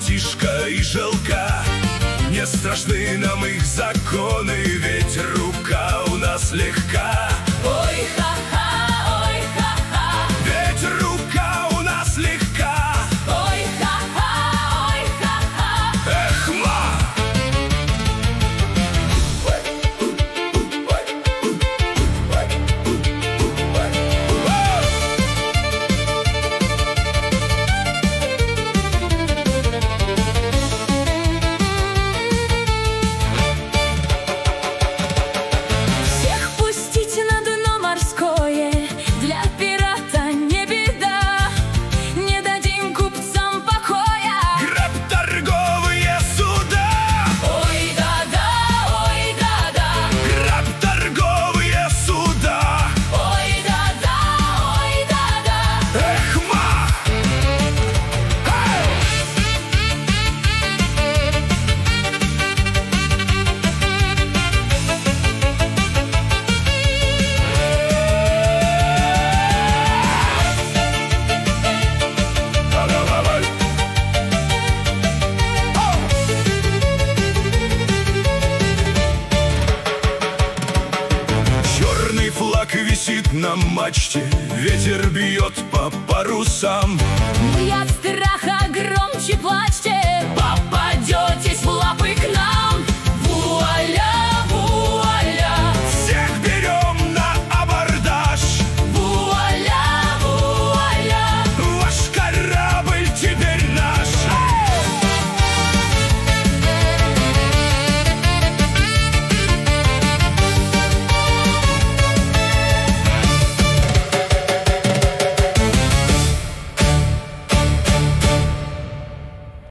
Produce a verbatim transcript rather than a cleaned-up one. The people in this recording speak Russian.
братишка и желка. Не страшны нам их законы, ведь рука у нас легка. Ой, ха-ха, ой, ха-ха, Ведь рука у нас легка. ой, ха-ха, ой, ха-ха. Эх, ма! Всех пустите на дно морское, для пирата не беда. Не дадим купцам покоя. Граб торговые суда. Ой, да-да, ой, да-да, Граб торговые суда. ой, да-да, ой, да-да. Эх, ма! Черный флаг висит на мачте, ветер бьет по парусам. Вы от страха громче плачьте.